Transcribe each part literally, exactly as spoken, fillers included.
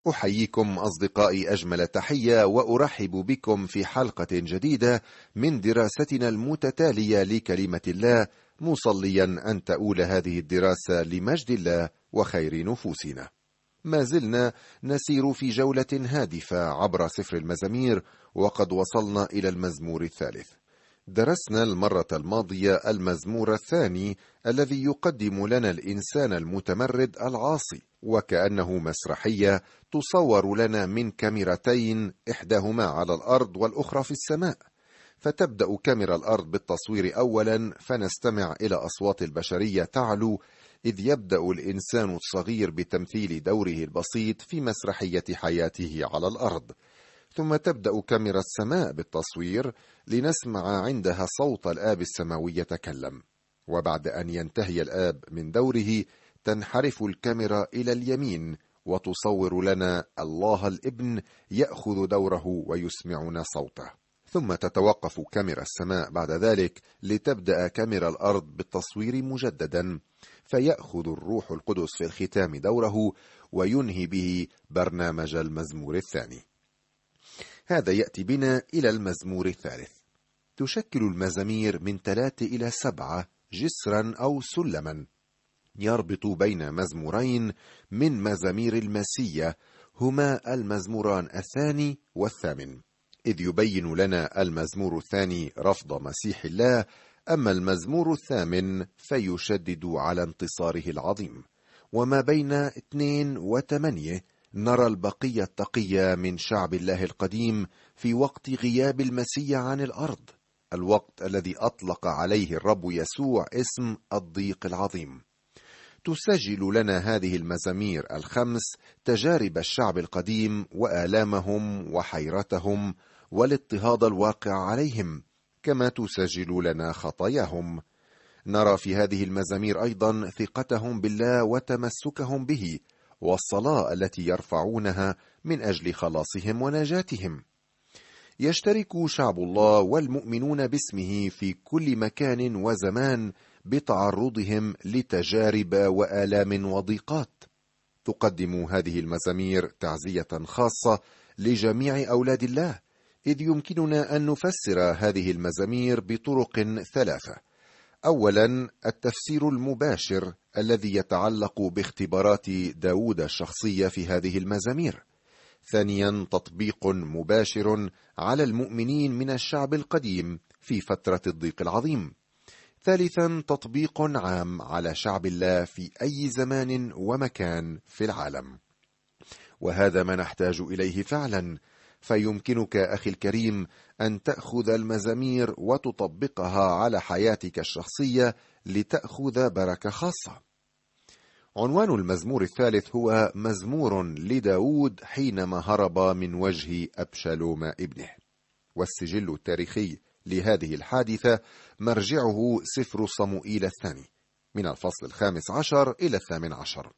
أحييكم أصدقائي أجمل تحية، وأرحب بكم في حلقة جديدة من دراستنا المتتالية لكلمة الله، مصليا أن تؤول هذه الدراسة لمجد الله وخير نفوسنا. ما زلنا نسير في جولة هادفة عبر سفر المزامير، وقد وصلنا إلى المزمور الثالث. درسنا المرة الماضية المزمور الثاني الذي يقدم لنا الإنسان المتمرد العاصي، وكأنه مسرحية تصور لنا من كاميرتين، إحداهما على الأرض والأخرى في السماء. فتبدأ كاميرا الأرض بالتصوير أولا، فنستمع إلى أصوات البشرية تعلو، إذ يبدأ الإنسان الصغير بتمثيل دوره البسيط في مسرحية حياته على الأرض. ثم تبدأ كاميرا السماء بالتصوير لنسمع عندها صوت الآب السماوي يتكلم. وبعد أن ينتهي الآب من دوره، تنحرف الكاميرا إلى اليمين وتصور لنا الله الابن يأخذ دوره ويسمعنا صوته. ثم تتوقف كاميرا السماء بعد ذلك لتبدأ كاميرا الأرض بالتصوير مجددا، فيأخذ الروح القدس في الختام دوره وينهي به برنامج المزمور الثاني. هذا يأتي بنا إلى المزمور الثالث. تشكل المزامير من ثلاثة إلى سبعة جسرا أو سلما يربط بين مزمورين من مزامير المسيح، هما المزموران الثاني والثامن، إذ يبين لنا المزمور الثاني رفض مسيح الله، أما المزمور الثامن فيشدد على انتصاره العظيم. وما بين اثنين وثمانية نرى البقية التقية من شعب الله القديم في وقت غياب المسيح عن الأرض، الوقت الذي أطلق عليه الرب يسوع اسم الضيق العظيم. تسجل لنا هذه المزامير الخمس تجارب الشعب القديم وآلامهم وحيرتهم والاضطهاد الواقع عليهم، كما تسجل لنا خطاياهم. نرى في هذه المزامير أيضا ثقتهم بالله وتمسكهم به، والصلاة التي يرفعونها من أجل خلاصهم ونجاتهم. يشترك شعب الله والمؤمنون باسمه في كل مكان وزمان بتعرضهم لتجارب وآلام وضيقات. تقدم هذه المزامير تعزية خاصة لجميع أولاد الله، إذ يمكننا أن نفسر هذه المزامير بطرق ثلاثة. أولا، التفسير المباشر الذي يتعلق باختبارات داود الشخصية في هذه المزامير. ثانيا، تطبيق مباشر على المؤمنين من الشعب القديم في فترة الضيق العظيم. ثالثا، تطبيق عام على شعب الله في أي زمان ومكان في العالم. وهذا ما نحتاج إليه فعلا، فيمكنك أخي الكريم أن تأخذ المزامير وتطبقها على حياتك الشخصية لتأخذ بركة خاصة. عنوان المزمور الثالث هو مزمور لداود حينما هرب من وجه أبشالوم ابنه. والسجل التاريخي لهذه الحادثة مرجعه سفر صموئيل الثاني من الفصل الخامس عشر إلى الثامن عشر.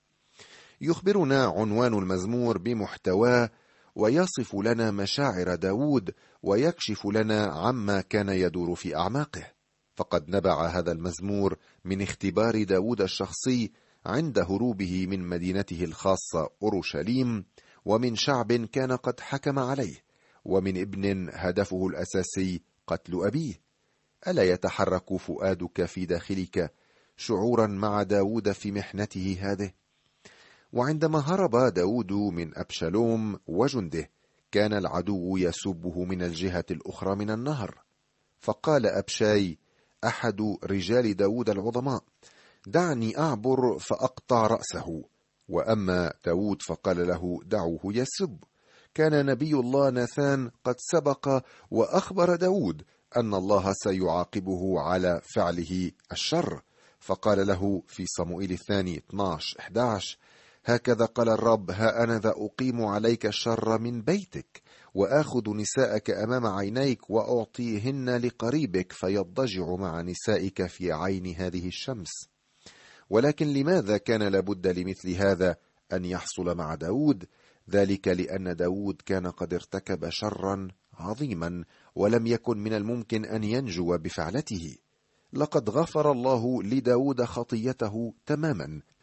يخبرنا عنوان المزمور بمحتواه، ويصف لنا مشاعر داود، ويكشف لنا عما كان يدور في أعماقه. فقد نبع هذا المزمور من اختبار داود الشخصي عند هروبه من مدينته الخاصة أورشليم، ومن شعب كان قد حكم عليه، ومن ابن هدفه الأساسي قتل أبيه. ألا يتحرك فؤادك في داخلك شعورا مع داود في محنته هذه؟ وعندما هرب داود من أبشالوم وجنده، كان العدو يسبه من الجهة الأخرى من النهر. فقال أبشاي أحد رجال داود العظماء: دعني أعبر فأقطع رأسه. وأما داود فقال له: دعوه يسب. كان نبي الله ناثان قد سبق وأخبر داود أن الله سيعاقبه على فعله الشر، فقال له في صموئيل الثاني اثني عشر إحدى عشر: هكذا قال الرب: ها أنا ذا أقيم عليك الشر من بيتك، وآخذ نساءك أمام عينيك وأعطيهن لقريبك فيضجع مع نسائك في عين هذه الشمس. ولكن لماذا كان لابد لمثل هذا أن يحصل مع داود؟ ذلك لأن داود كان قد ارتكب شرا عظيما، ولم يكن من الممكن أن ينجو بفعلته. لقد غفر الله لداود خطيته تماما،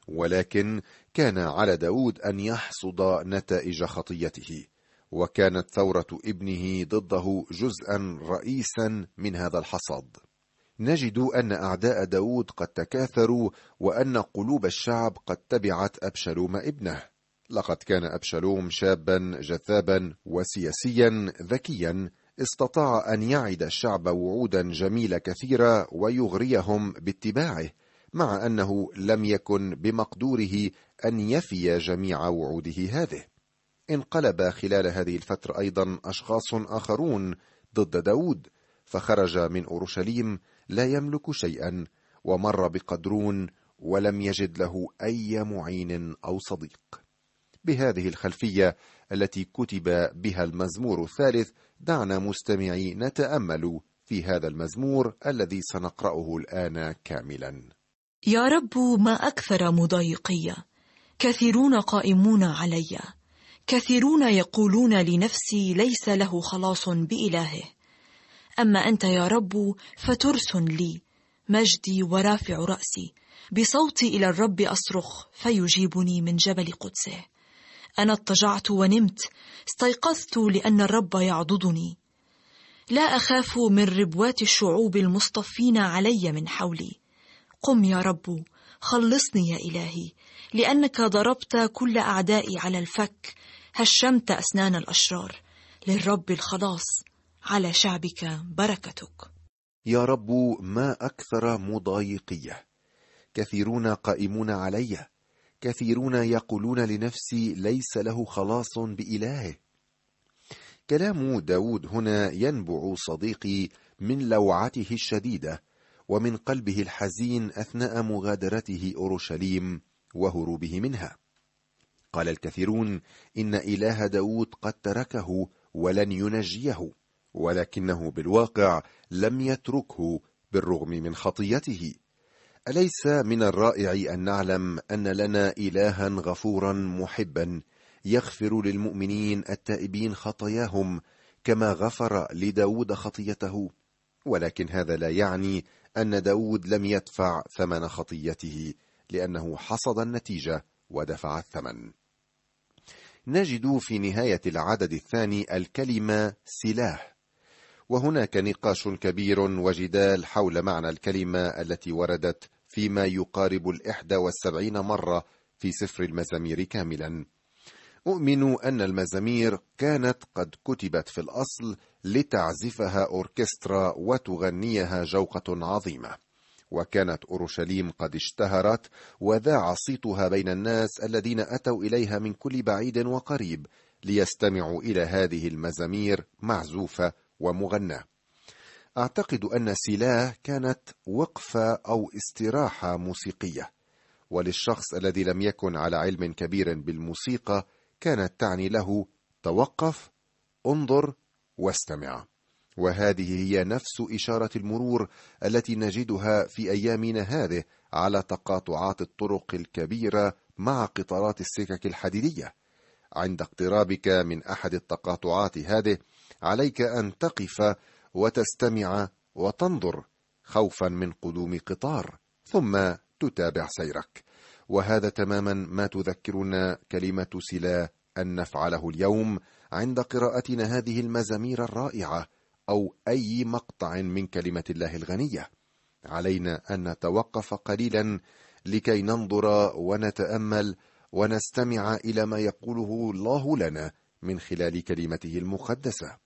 ولكن كان على داود أن يحصد نتائج خطيته، وكانت ثورة ابنه ضده جزءا رئيسا من هذا الحصاد. نجد أن أعداء داود قد تكاثروا، وأن قلوب الشعب قد تبعت أبشالوم ابنه. لقد كان أبشالوم شابا جذابا وسياسيا ذكيا، استطاع أن يعد الشعب وعودا جميلة كثيرة ويغريهم باتباعه، مع أنه لم يكن بمقدوره أن يفي جميع وعوده هذه. انقلب خلال هذه الفترة أيضا أشخاص آخرون ضد داود، فخرج من أورشليم لا يملك شيئا، ومر بقدرون ولم يجد له أي معين أو صديق. بهذه الخلفية التي كتب بها المزمور الثالث، دعنا مستمعي نتأمل في هذا المزمور الذي سنقرأه الآن كاملا. يا رب، ما أكثر مضايقي، كثيرون قائمون علي، كثيرون يقولون لنفسي ليس له خلاص بإلهه. أما أنت يا رب فترس لي، مجدي ورافع رأسي، بصوتي إلى الرب أصرخ فيجيبني من جبل قدسه. أنا اضطجعت ونمت، استيقظت لأن الرب يعضدني. لا أخاف من ربوات الشعوب المصطفين علي من حولي. قم يا رب، خلصني يا إلهي، لأنك ضربت كل أعدائي على الفك، هشمت أسنان الأشرار. للرب الخلاص، على شعبك بركتك. يا رب، ما أكثر مضايقية، كثيرون قائمون علي، كثيرون يقولون لنفسي ليس له خلاص بإلهه. كلام داود هنا ينبع صديقي من لوعته الشديدة ومن قلبه الحزين أثناء مغادرته أورشليم وهروبه منها. قال الكثيرون إن إله داود قد تركه ولن ينجيه، ولكنه بالواقع لم يتركه بالرغم من خطيته. أليس من الرائع أن نعلم أن لنا إلها غفورا محبا يغفر للمؤمنين التائبين خطاياهم كما غفر لداود خطيته؟ ولكن هذا لا يعني أن داود لم يدفع ثمن خطيته، لأنه حصد النتيجة ودفع الثمن. نجد في نهاية العدد الثاني الكلمة سلاح، وهناك نقاش كبير وجدال حول معنى الكلمة التي وردت فيما يقارب الإحدى والسبعين مرة في سفر المزامير كاملا. أؤمن أن المزامير كانت قد كتبت في الأصل لتعزفها أوركسترا وتغنيها جوقة عظيمة، وكانت أورشليم قد اشتهرت وذاع صيتها بين الناس الذين أتوا إليها من كل بعيد وقريب ليستمعوا إلى هذه المزامير معزوفة ومغنى. أعتقد أن سلاه كانت وقفة أو استراحة موسيقية، وللشخص الذي لم يكن على علم كبير بالموسيقى كانت تعني له توقف، انظر واستمع. وهذه هي نفس إشارة المرور التي نجدها في أيامنا هذه على تقاطعات الطرق الكبيرة مع قطارات السكك الحديدية. عند اقترابك من أحد التقاطعات هذه عليك أن تقف وتستمع وتنظر خوفا من قدوم قطار، ثم تتابع سيرك. وهذا تماما ما تذكرنا كلمة سلاه أن نفعله اليوم عند قراءتنا هذه المزامير الرائعة أو أي مقطع من كلمة الله الغنية. علينا أن نتوقف قليلا لكي ننظر ونتأمل ونستمع إلى ما يقوله الله لنا من خلال كلمته المقدسة.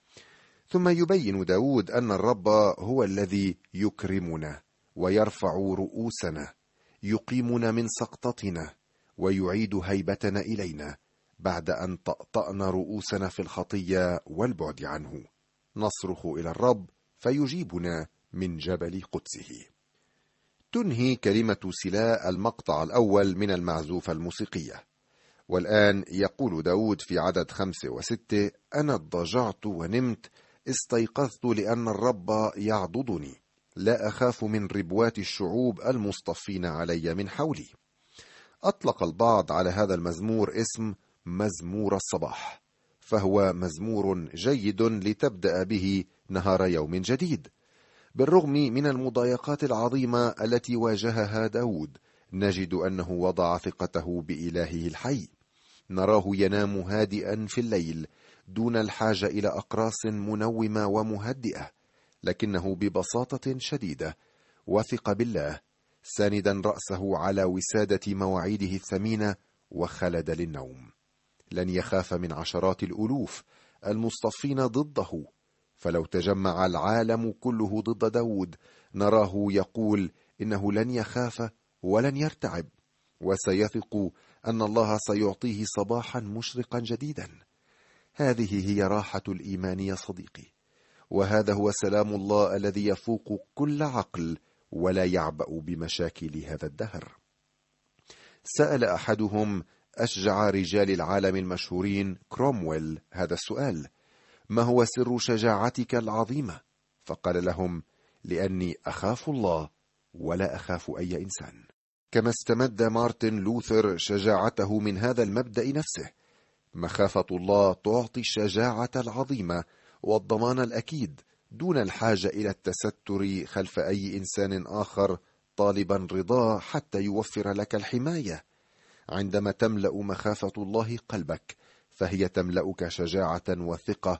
ثم يبين داود أن الرب هو الذي يكرمنا ويرفع رؤوسنا، يقيمنا من سقطتنا ويعيد هيبتنا إلينا بعد أن طأطأنا رؤوسنا في الخطية والبعد عنه. نصرخ إلى الرب فيجيبنا من جبل قدسه. تنهي كلمة سلاه المقطع الأول من المعزوفة الموسيقية. والآن يقول داود في عدد خمسة وستة: أنا اضطجعت ونمت، استيقظت لأن الرب يعضدني، لا أخاف من ربوات الشعوب المصطفين علي من حولي. أطلق البعض على هذا المزمور اسم مزمور الصباح، فهو مزمور جيد لتبدأ به نهار يوم جديد. بالرغم من المضايقات العظيمة التي واجهها داود، نجد أنه وضع ثقته بإلهه الحي. نراه ينام هادئا في الليل دون الحاجة إلى أقراص منومة ومهدئة، لكنه ببساطة شديدة وثق بالله، ساندا رأسه على وسادة مواعيده الثمينة، وخلد للنوم. لن يخاف من عشرات الألوف المصطفين ضده، فلو تجمع العالم كله ضد داود نراه يقول إنه لن يخاف ولن يرتعب، وسيثق أن الله سيعطيه صباحا مشرقا جديدا. هذه هي راحة الإيمان يا صديقي، وهذا هو سلام الله الذي يفوق كل عقل ولا يعبأ بمشاكل هذا الدهر. سأل أحدهم أشجع رجال العالم المشهورين كرومويل هذا السؤال: ما هو سر شجاعتك العظيمة؟ فقال لهم: لأني أخاف الله ولا أخاف أي إنسان. كما استمد مارتن لوثر شجاعته من هذا المبدأ نفسه: مخافة الله تعطي الشجاعة العظيمة والضمان الأكيد دون الحاجة إلى التستر خلف أي إنسان آخر طالبا رضاه حتى يوفر لك الحماية. عندما تملأ مخافة الله قلبك فهي تملأك شجاعة وثقة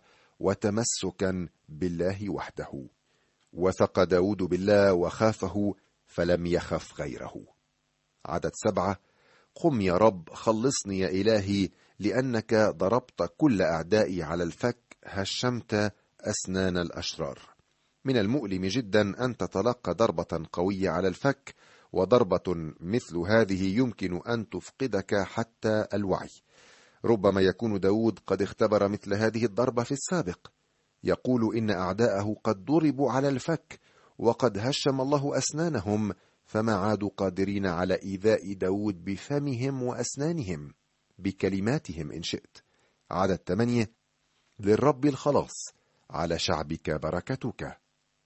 وتمسكا بالله وحده. وثق داود بالله وخافه فلم يخف غيره. عدد سبعة: قم يا رب، خلصني يا إلهي، لأنك ضربت كل أعدائي على الفك، هشمت أسنان الأشرار. من المؤلم جدا أن تتلقى ضربة قوية على الفك، وضربة مثل هذه يمكن أن تفقدك حتى الوعي. ربما يكون داود قد اختبر مثل هذه الضربة في السابق. يقول إن أعداءه قد ضربوا على الفك وقد هشم الله أسنانهم، فما عادوا قادرين على إيذاء داود بفمهم وأسنانهم، بكلماتهم إن شئت. عدد ثمانية: للرب الخلاص، على شعبك بركتك.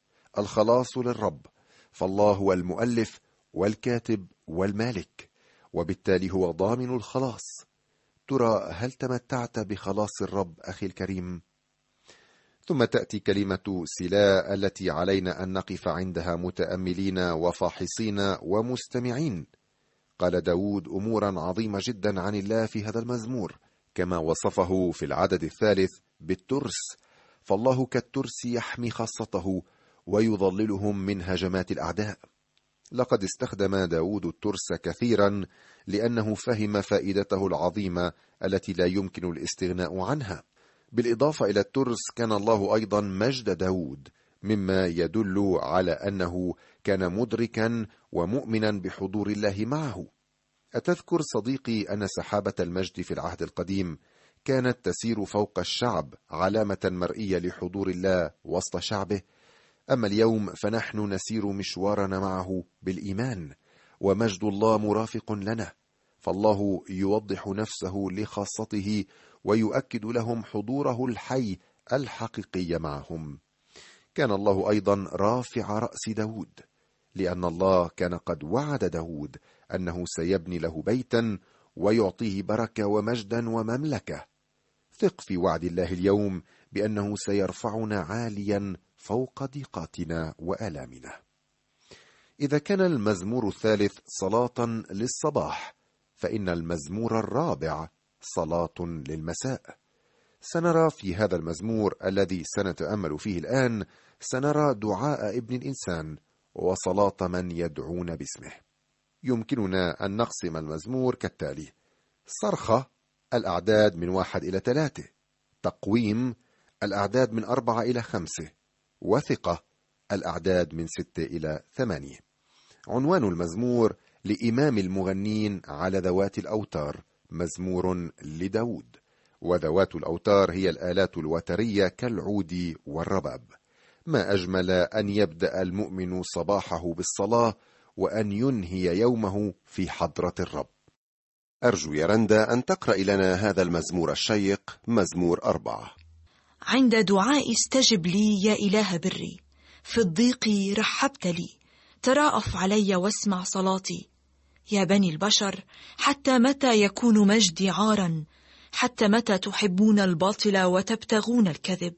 الخلاص للرب، فالله هو المؤلف والكاتب والمالك، وبالتالي هو ضامن الخلاص. ترى هل تمتعت بخلاص الرب أخي الكريم؟ ثم تأتي كلمة سلا التي علينا أن نقف عندها متأملين وفاحصين ومستمعين. قال داود أمورا عظيمة جدا عن الله في هذا المزمور، كما وصفه في العدد الثالث بالترس، فالله كالترس يحمي خاصته ويضللهم من هجمات الأعداء. لقد استخدم داود الترس كثيرا لأنه فهم فائدته العظيمة التي لا يمكن الاستغناء عنها. بالإضافة إلى الترس كان الله أيضا مجد داود، مما يدل على أنه كان مدركا ومؤمنا بحضور الله معه. أتذكر صديقي أن سحابة المجد في العهد القديم كانت تسير فوق الشعب، علامة مرئية لحضور الله وسط شعبه؟ أما اليوم فنحن نسير مشوارنا معه بالإيمان، ومجد الله مرافق لنا، فالله يوضح نفسه لخاصته ويؤكد لهم حضوره الحي الحقيقي معهم. كان الله أيضا رافع رأس داود، لأن الله كان قد وعد داود أنه سيبني له بيتا ويعطيه بركة ومجدا ومملكة. ثق في وعد الله اليوم بأنه سيرفعنا عاليا فوق ضيقاتنا وآلامنا. إذا كان المزمور الثالث صلاة للصباح، فإن المزمور الرابع صلاة للمساء. سنرى في هذا المزمور الذي سنتأمل فيه الآن، سنرى دعاء ابن الإنسان وصلاة من يدعون باسمه. يمكننا أن نقسم المزمور كالتالي: صرخة الأعداد من واحد إلى ثلاثة، تقويم الأعداد من أربعة إلى خمسة، وثقة الأعداد من ستة إلى ثمانية. عنوان المزمور: لإمام المغنين على ذوات الأوتار، مزمور لداود. وذوات الأوتار هي الآلات الوترية كالعود والرباب. ما أجمل أن يبدأ المؤمن صباحه بالصلاة وأن ينهي يومه في حضرة الرب. أرجو يا رندا أن تقرأ لنا هذا المزمور الشيق، مزمور أربعة. عند دعاء استجب لي يا إله بري، في الضيق رحبت لي، تراءف علي واسمع صلاتي. يا بني البشر، حتى متى يكون مجدي عارا؟ حتى متى تحبون الباطل وتبتغون الكذب؟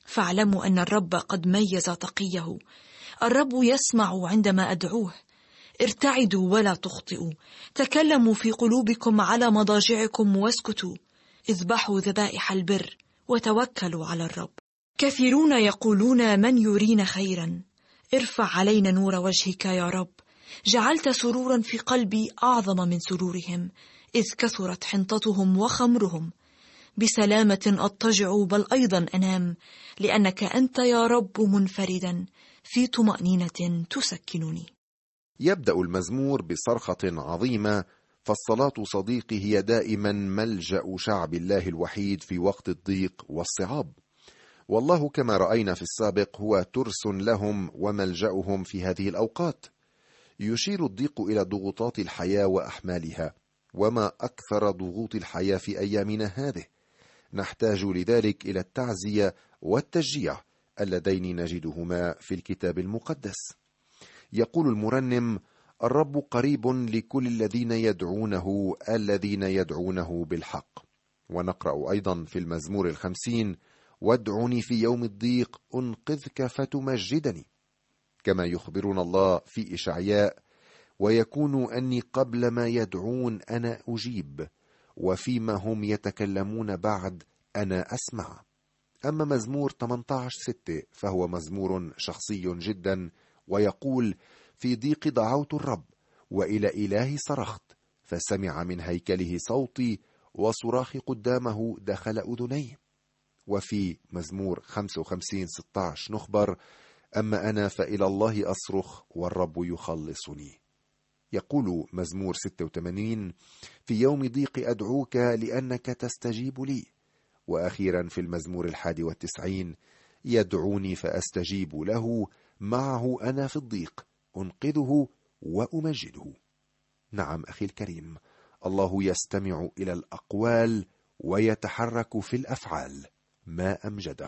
فاعلموا أن الرب قد ميز تقيه، الرب يسمع عندما أدعوه. ارتعدوا ولا تخطئوا، تكلموا في قلوبكم على مضاجعكم واسكتوا، اذبحوا ذبائح البر وتوكلوا على الرب. كثيرون يقولون من يرينا خيرا، ارفع علينا نور وجهك يا رب. جعلت سرورا في قلبي أعظم من سرورهم، إذ كثرت حنطتهم وخمرهم. بسلامة أضطجع بل أيضا أنام، لأنك أنت يا رب منفردا في طمأنينة تسكنني. يبدأ المزمور بصرخة عظيمة، فالصلاة صديقي هي دائما ملجأ شعب الله الوحيد في وقت الضيق والصعاب، والله كما رأينا في السابق هو ترس لهم وملجأهم في هذه الأوقات. يشير الضيق إلى ضغوطات الحياة وأحمالها، وما أكثر ضغوط الحياة في أيامنا هذه. نحتاج لذلك إلى التعزية والتشجيع اللذين نجدهما في الكتاب المقدس. يقول المرنم: الرب قريب لكل الذين يدعونه، الذين يدعونه بالحق. ونقرأ أيضا في المزمور الخمسين: وادعني في يوم الضيق أنقذك فتمجدني. كما يخبرنا الله في إشعياء: ويكون أني قبل ما يدعون أنا أجيب، وفيما هم يتكلمون بعد أنا أسمع. أما مزمور ثمانية عشر ستة فهو مزمور شخصي جدا، ويقول: في ضيق دعوت الرب، وإلى إلهي صرخت، فسمع من هيكله صوتي، وصراخي قدامه دخل أذني. وفي مزمور خمسة وخمسين ستة عشر نخبر: أما أنا فإلى الله أصرخ والرب يخلصني. يقول مزمور ستة وثمانين: في يوم ضيق أدعوك لأنك تستجيب لي. وأخيرا في المزمور الحادي والتسعين: يدعوني فأستجيب له، معه أنا في الضيق أنقذه وأمجده. نعم أخي الكريم، الله يستمع إلى الأقوال ويتحرك في الأفعال. ما أمجده.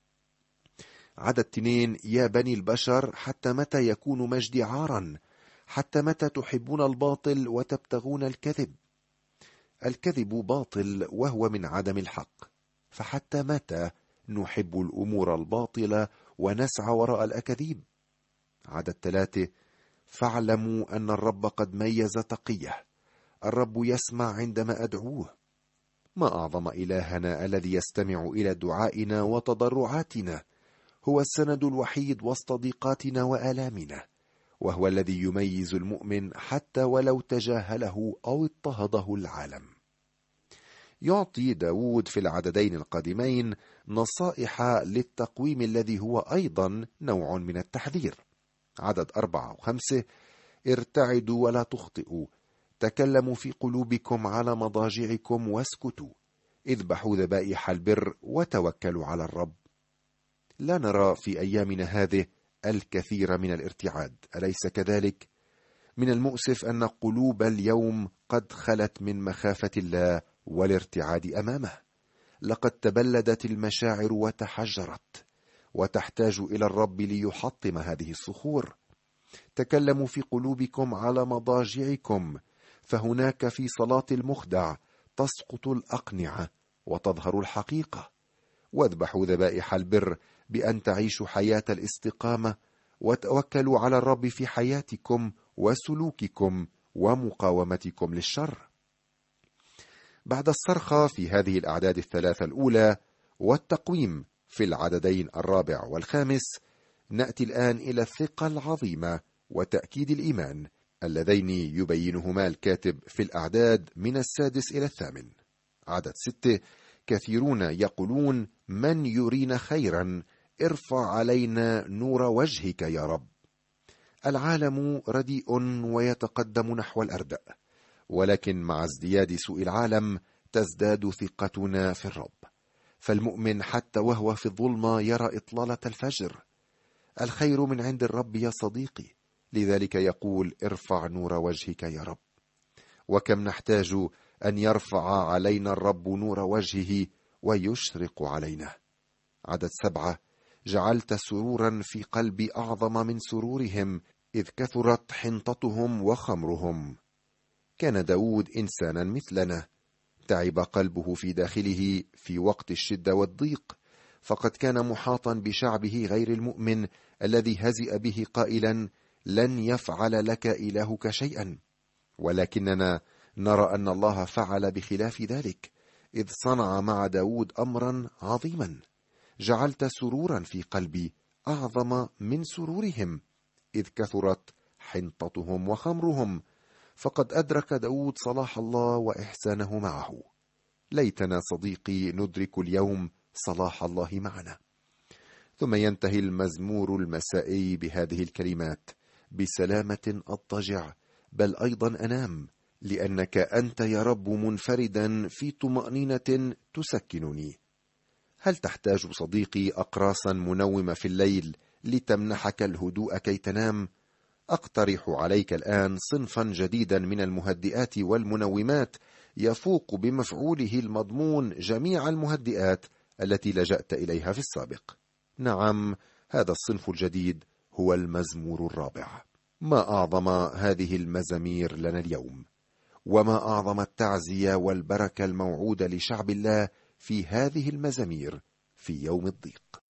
عدد اثنين: يا بني البشر، حتى متى يكون مجدي عارا؟ حتى متى تحبون الباطل وتبتغون الكذب؟ الكذب باطل وهو من عدم الحق، فحتى متى نحب الأمور الباطلة ونسعى وراء الأكاذيب؟ عدد ثلاثة: فاعلموا أن الرب قد ميز تقيه، الرب يسمع عندما أدعوه. ما أعظم إلهنا الذي يستمع إلى دعائنا وتضرعاتنا، هو السند الوحيد وسط ضيقاتنا وآلامنا، وهو الذي يميز المؤمن حتى ولو تجاهله أو اضطهده العالم. يعطي داود في العددين القادمين نصائح للتقويم الذي هو أيضا نوع من التحذير. عدد أربعة وخمسة: ارتعدوا ولا تخطئوا، تكلموا في قلوبكم على مضاجعكم واسكتوا، اذبحوا ذبائح البر وتوكلوا على الرب. لا نرى في أيامنا هذه الكثير من الارتعاد، أليس كذلك؟ من المؤسف أن قلوب اليوم قد خلت من مخافة الله والارتعاد أمامه. لقد تبلدت المشاعر وتحجرت، وتحتاج إلى الرب ليحطم هذه الصخور. تكلموا في قلوبكم على مضاجعكم، فهناك في صلاة المخدع تسقط الأقنعة وتظهر الحقيقة. واذبحوا ذبائح البر بأن تعيشوا حياة الاستقامة، وتوكلوا على الرب في حياتكم وسلوككم ومقاومتكم للشر. بعد الصرخة في هذه الأعداد الثلاثة الأولى والتقويم في العددين الرابع والخامس، نأتي الآن إلى الثقة العظيمة وتأكيد الإيمان اللذين يبينهما الكاتب في الأعداد من السادس إلى الثامن. عدد ستة: كثيرون يقولون من يرينا خيرا، ارفع علينا نور وجهك يا رب. العالم رديء ويتقدم نحو الأردأ، ولكن مع ازدياد سوء العالم تزداد ثقتنا في الرب. فالمؤمن حتى وهو في الظلمة يرى إطلالة الفجر. الخير من عند الرب يا صديقي، لذلك يقول ارفع نور وجهك يا رب. وكم نحتاج أن يرفع علينا الرب نور وجهه ويشرق علينا. عدد سبعة: جعلت سرورا في قلبي أعظم من سرورهم، إذ كثرت حنطتهم وخمرهم. كان داود إنسانا مثلنا، تعب قلبه في داخله في وقت الشدة والضيق، فقد كان محاطا بشعبه غير المؤمن الذي هزئ به قائلا: لن يفعل لك إلهك شيئا، ولكننا نرى أن الله فعل بخلاف ذلك، إذ صنع مع داود أمرا عظيما. جعلت سرورا في قلبي أعظم من سرورهم، إذ كثرت حنطتهم وخمرهم. فقد أدرك داود صلاح الله وإحسانه معه. ليتنا صديقي ندرك اليوم صلاح الله معنا. ثم ينتهي المزمور المسائي بهذه الكلمات: بسلامة أضطجع، بل أيضا أنام، لأنك أنت يا رب منفردا في طمأنينة تسكنني. هل تحتاج صديقي أقراصا منومة في الليل لتمنحك الهدوء كي تنام؟ أقترح عليك الآن صنفا جديدا من المهدئات والمنومات يفوق بمفعوله المضمون جميع المهدئات التي لجأت إليها في السابق. نعم، هذا الصنف الجديد هو المزمور الرابع. ما أعظم هذه المزامير لنا اليوم، وما أعظم التعزية والبركة الموعودة لشعب الله في هذه المزامير في يوم الضيق.